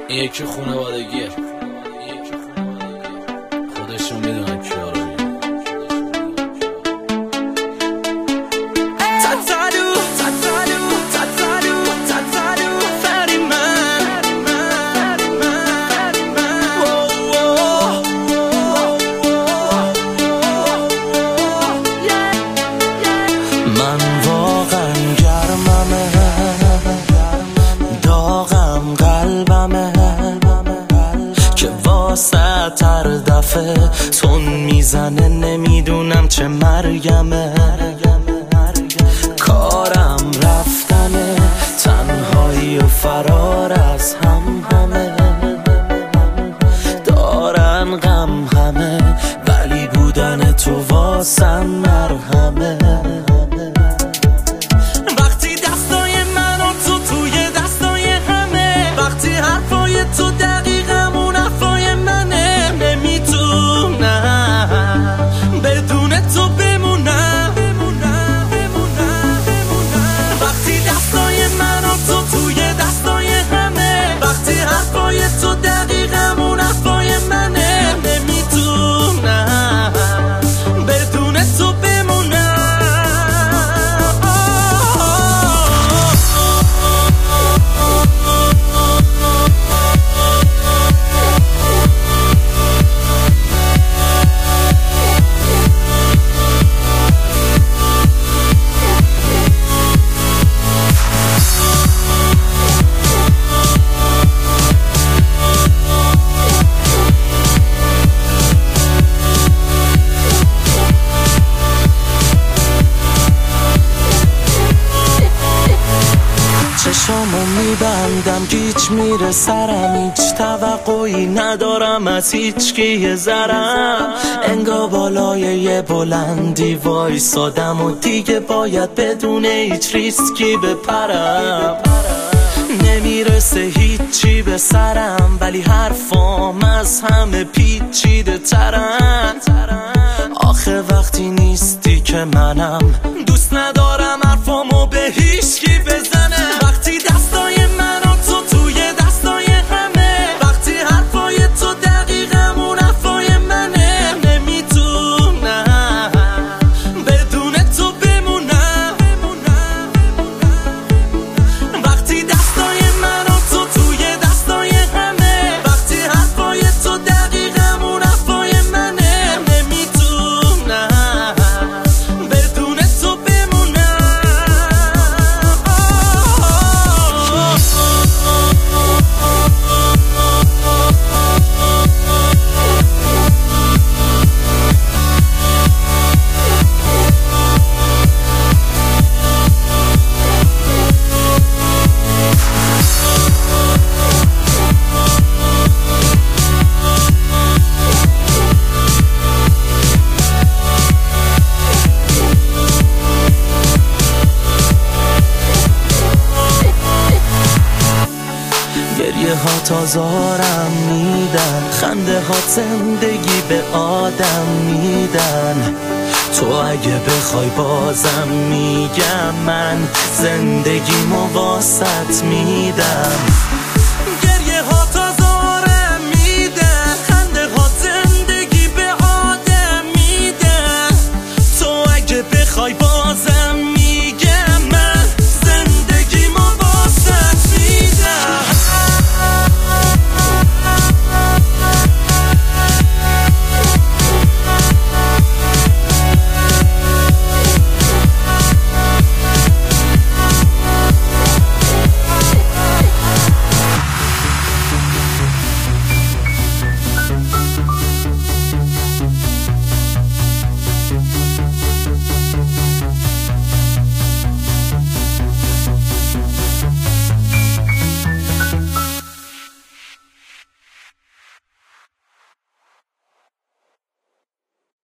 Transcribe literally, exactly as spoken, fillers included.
این یکی خانوادگیه، خودشون میدونن کیا رو میگن. من واقعا گرممه، داغم قلبمه که واسه تر دفعه تون میزنه، نمیدونم چه مرگمه. کارم رفتنه، تنهایی و فرار از هم همه، دارن غم همه، ولی بودن تو واسم مرهمه. وقتی دستای من و تو توی دستای همه، وقتی حرفای تو دقیقم اون حرفای منه، نمیتونم بدون تو بمونم. وقتی دستای من و تو توی دستای همه، وقتی حرفای تو دقیقم اون حرفای منه، نمیتونم بدون تو بمونم. چشامو میبندم گیج میره سرم، هیچ توقعی ندارم از هیچ کی یه ذرم. انگار بالای یه بلندی وایسادم و دیگه باید بدون هیچ ریسکی بپرم. نمیرسه هیچی به سرم، ولی حرفام از همه پیچیده ترن. آخه وقتی نیستی که منم دوست ندارم حرفامو به هیچکی بزنم. وقتی دستای من و تو توی دستای همه، وقتی حرفای تو دقیقم اون حرفای منه، نمیتونم بدون تو بمونم. وقتی دستای من و تو توی دستای همه، وقتی حرفای تو دقیقم اون حرفای منه، نمیتونم بدون تو بمونم. گریه ها تازارم میدن، خنده ها زندگی به آدم میدن. تو اگه بخوای بازم میگم من زندگی واسط میدم.